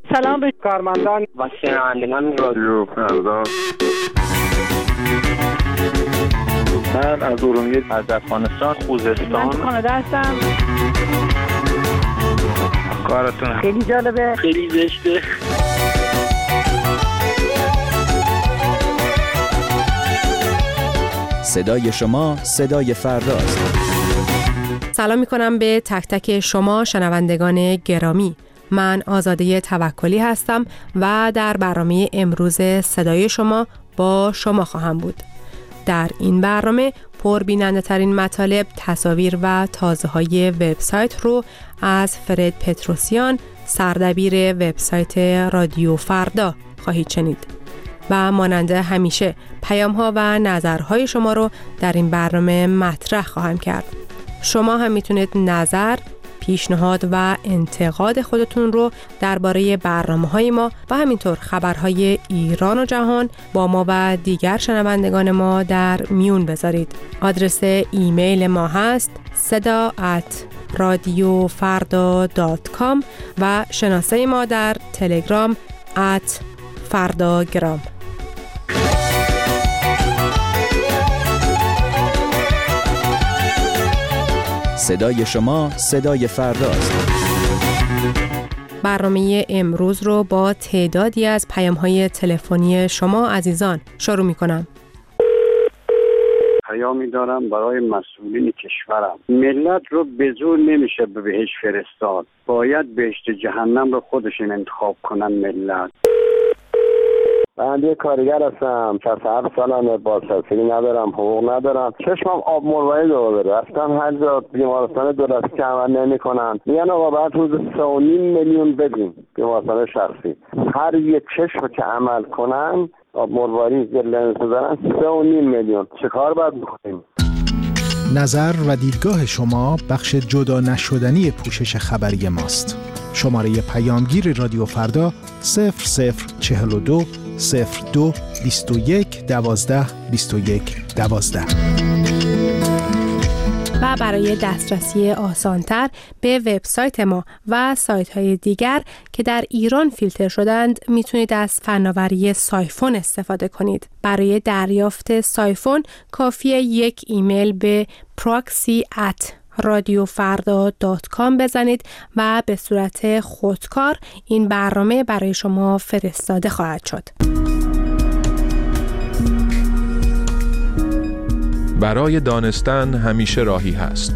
سلام به کارمندان و شنوندگان رادیو فردا. من از ارومیه، از افغانستان، خوزستان، من کانادا هستم. کارتون خیلی جالبه، خیلی زشته. صدای شما صدای فرداست. سلام میکنم به تک تک شما شنوندگان گرامی. من آزاده توکلی هستم و در برنامه امروز صدای شما با شما خواهم بود. در این برنامه پربیننده ترین مطالب، تصاویر و تازه های وبسایت رو از فرد پتروسیان، سردبیر وبسایت رادیو فردا خواهید شنید. و مانند همیشه پیام ها و نظرهای شما رو در این برنامه مطرح خواهم کرد. شما هم میتونید نظر، پیشنهاد و انتقاد خودتون رو درباره برنامه‌های ما و همینطور خبرهای ایران و جهان با ما و دیگر شنوندگان ما در میون بذارید. آدرس ایمیل ما هست seda@radiofarda.com و شناسه ما در تلگرام @fardagram. صدای شما صدای فرداست. برنامه امروز رو با تعدادی از پیام‌های تلفنی شما عزیزان شروع می‌کنم. پیامی دارم برای مسئولین کشورم. ملت رو به زور نمیشه به بهشت فرستاد. باید بهشت جهنم رو خودشون انتخاب کنن ملت. من یه کارگر هستم، 47 سالمه، بازنشستگی ندارم، حقوق ندارم، چشمم آب مروارید رو داره. رفتم هر جا بیمارستان دولتی که عمل نمی‌کنن میگن آقا بعد روز 3.5 میلیون بدیم بیمارستان شخصی. هر یک چشم که عمل کنن آب مروارید لنز دارن 3.5 میلیون. چه کار باید بکنیم؟ نظر و دیدگاه شما بخش جدا نشدنی پوشش خبری ماست. شماره پیامگیر رادیو فردا 0042 02 21 12 21 12. و برای دسترسی آسانتر به وبسایت ما و سایت‌های دیگر که در ایران فیلتر شدند میتونید از فناوری سایفون استفاده کنید. برای دریافت سایفون کافیه یک ایمیل به proxy@radiofarda.com بزنید و به صورت خودکار این برنامه برای شما فرستاده خواهد شد. برای دانستن همیشه راهی هست.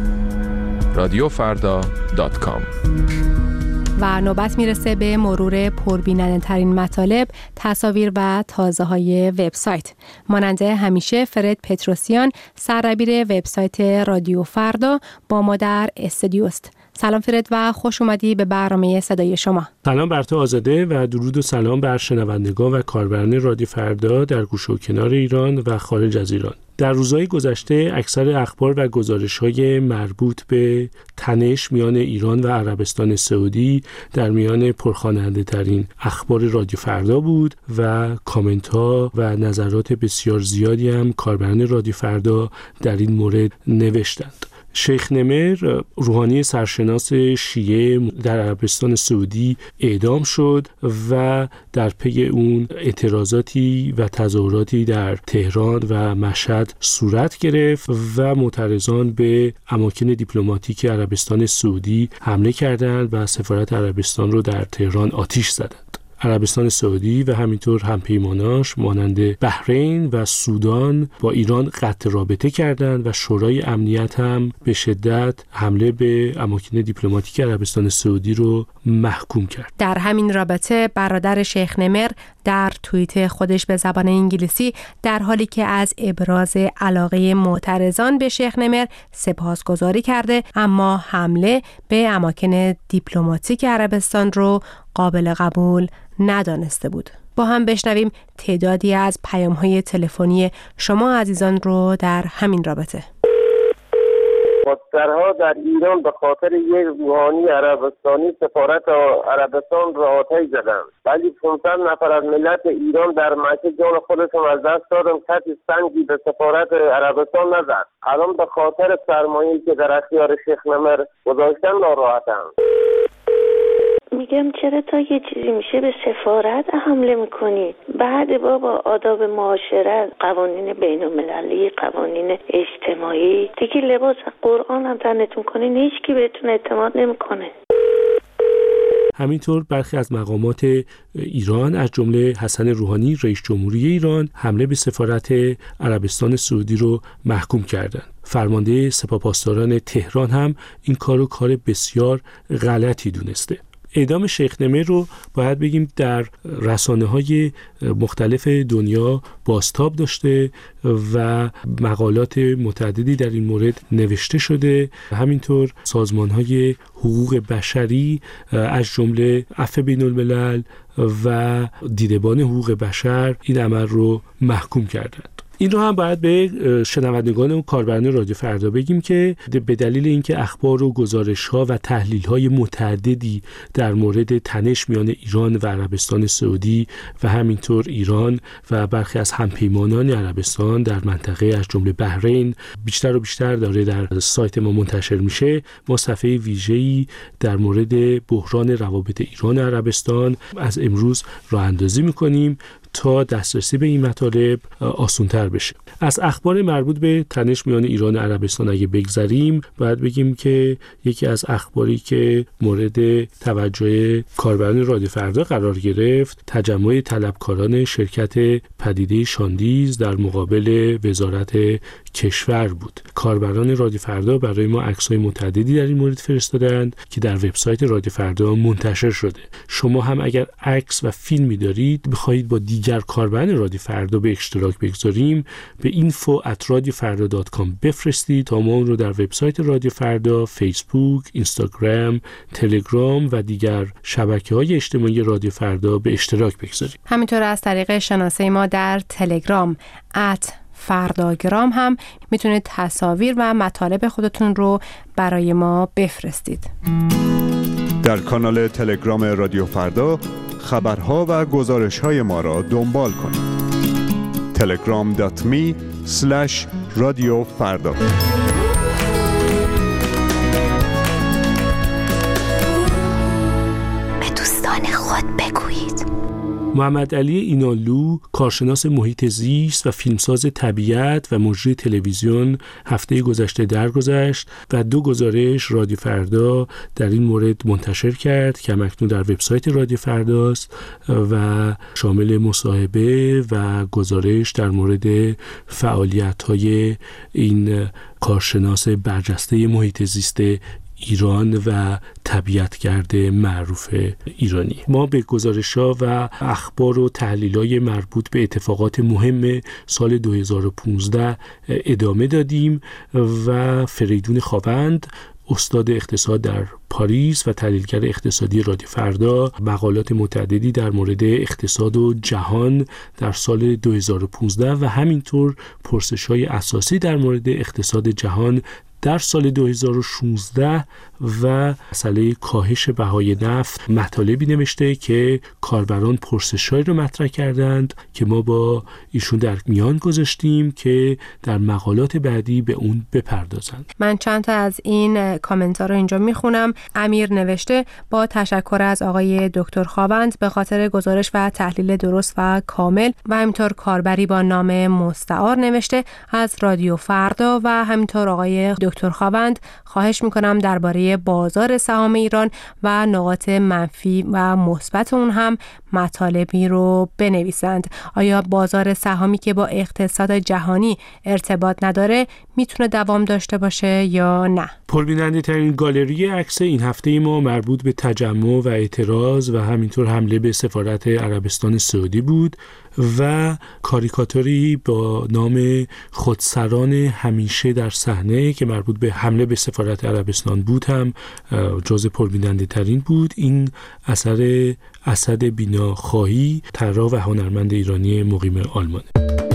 radiofarda.com. و نوبت میرسه به مرور پربیننده ترین مطالب، تصاویر و تازه های وبسایت. مانند همیشه فرد پتروسیان، سردبیر وبسایت رادیو فردا با ما در استودیو است. سلام فرد و خوش اومدی به برنامه صدای شما. سلام بر تو آزاده و درود و سلام بر شنوندگان و کاربران رادیو فردا در گوشه و کنار ایران و خارج از ایران. در روزهای گذشته اکثر اخبار و گزارش‌های مربوط به تنش میان ایران و عربستان سعودی در میان پرخواننده‌ترین اخبار رادیو فردا بود و کامنت‌ها و نظرات بسیار زیادی هم کاربران رادیو فردا در این مورد نوشتند. شیخ نمر، روحانی سرشناس شیعه در عربستان سعودی اعدام شد و در پی اون اعتراضاتی و تظاهراتی در تهران و مشهد صورت گرفت و معترضان به اماکن دیپلماتیک عربستان سعودی حمله کردند و سفارت عربستان رو در تهران آتش زدند. عربستان سعودی و همینطور همپیماناش مانند بحرین و سودان با ایران قطع رابطه کردند و شورای امنیت هم به شدت حمله به اماکن دیپلماتیک عربستان سعودی رو محکوم کرد. در همین رابطه برادر شیخ نمر در توییت خودش به زبان انگلیسی در حالی که از ابراز علاقه معترضان به شیخ نمر سپاسگزاری کرده، اما حمله به اماکن دیپلماتیک عربستان رو قابل قبول ندانسته بود. با هم بشنویم تعدادی از پیام‌های تلفنی شما عزیزان رو در همین رابطه. مسترها در ایران به خاطر یک روحانی عربستانی سفارت عربستان را آتش زدند، ولی 500 نفر از ملت ایران در مکه جان خودشون از دست دادن. کسی سنگی به سفارت عربستان نزد. الان به خاطر سرمایه‌ای که در اختیار شیخ نمر گذاشتن ناراحتند. میگم چرا تا یه چیزی میشه به سفارت حمله میکنید؟ بعد بابا آداب معاشرت، قوانین بین المللی، قوانین اجتماعی، دیگه لباس قرآن هم تنتون کنین هیچ کی بهتون اعتماد نمیکنه. همینطور برخی از مقامات ایران از جمله حسن روحانی رئیس جمهوری ایران حمله به سفارت عربستان سعودی رو محکوم کردند. فرمانده سپاهپاسداران تهران هم این کار بسیار غلطی دونسته. اعدام شیخ نمیر رو باید بگیم در رسانه‌های مختلف دنیا بازتاب داشته و مقالات متعددی در این مورد نوشته شده. همینطور سازمان‌های حقوق بشری از جمله عفو بین الملل و دیدبان حقوق بشر این عمل رو محکوم کردند. این رو هم باید به شنوندگان و کاربران رادیو فردا بگیم که به دلیل اینکه اخبار و گزارش‌ها و تحلیل‌های متعددی در مورد تنش میان ایران و عربستان سعودی و همینطور ایران و برخی از همپیمانان عربستان در منطقه از جمله بحرین بیشتر و بیشتر داره در سایت ما منتشر میشه، ما صفحه ویژه‌ای در مورد بحران روابط ایران و عربستان از امروز راه اندازی می‌کنیم تا دسترسی به این مطالب آسان‌تر بشه. از اخبار مربوط به تنش میان ایران و عربستان اگه بگذریم، باید بگیم که یکی از اخباری که مورد توجه کاربران رادیو فردا قرار گرفت، تجمع طلبکاران شرکت پدیده شاندیز در مقابل وزارت کشور بود. کاربران رادیو فردا برای ما عکس‌های متعددی در این مورد فرستادند که در وبسایت رادیو فردا منتشر شده. شما هم اگر عکس و فیلمی دارید بخواید با دیگر کاربران رادیو فردا به اشتراک بگذاریم، به info@radiofarda.com بفرستید تا ما اون رو در وبسایت رادیو فردا، فیسبوک، اینستاگرام، تلگرام و دیگر شبکه‌های اجتماعی رادیو فردا به اشتراک بگذاریم. همینطور از طریق شناسه ما در تلگرام @فرداگرام هم میتونید تصاویر و مطالب خودتون رو برای ما بفرستید. در کانال تلگرام رادیو فردا خبرها و گزارش‌های ما را دنبال کنید. telegram.me/radiofarda. به دوستان خود بگویید. محمد علی اینالو، کارشناس محیط زیست و فیلمساز طبیعت و مجری تلویزیون، هفته گذشته درگذشت و 2 گزارش رادیو فردا در این مورد منتشر کرد که همکنون در وبسایت رادیو فرداست و شامل مصاحبه و گزارش در مورد فعالیت‌های این کارشناس برجسته محیط زیست ایران و طبیعتگرد معروف ایرانی. ما به گزارش‌ها و اخبار و تحلیل‌های مربوط به اتفاقات مهم سال 2015 ادامه دادیم و فریدون خاوند، استاد اقتصاد در پاریس و تحلیلگر اقتصادی رادیو فردا، مقالات متعددی در مورد اقتصاد و جهان در سال 2015 و همینطور پرسش‌های اساسی در مورد اقتصاد جهان در سال 2016 و مسئله کاهش بهای نفت مطالبی نوشته که کاربران پرسش‌هایی رو مطرح کردند که ما با ایشون در میان گذاشتیم که در مقالات بعدی به اون بپردازند. من چند تا از این کامنت‌ها رو اینجا میخونم. امیر نوشته با تشکر از آقای دکتر خاوند به خاطر گزارش و تحلیل درست و کامل و همینطور کاربری با نام مستعار نوشته از رادیو فردا و همینطور آقای دکتر خاوند خواهش میکنم درباره بازار سهام ایران و نقاط منفی و مثبت اون هم مطالبی رو بنویسند. آیا بازار سهامی که با اقتصاد جهانی ارتباط نداره میتونه دوام داشته باشه یا نه؟ پربیننده ترین گالری عکس این هفته ما مربوط به تجمع و اعتراض و همینطور حمله به سفارت عربستان سعودی بود و کاریکاتوری با نام خودسران همیشه در صحنه که مربوط به حمله به سفارت عربستان بود هم جزء پربیننده ترین بود. این اثر اسد بیناخواهی، طراح و هنرمند ایرانی مقیم آلمان.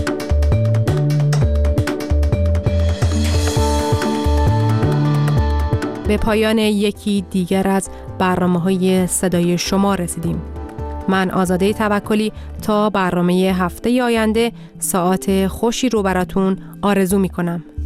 به پایان یکی دیگر از برنامه‌های صدای شما رسیدیم. من آزاده توکلی تا برنامه هفته آینده ساعت خوشی رو براتون آرزو می‌کنم.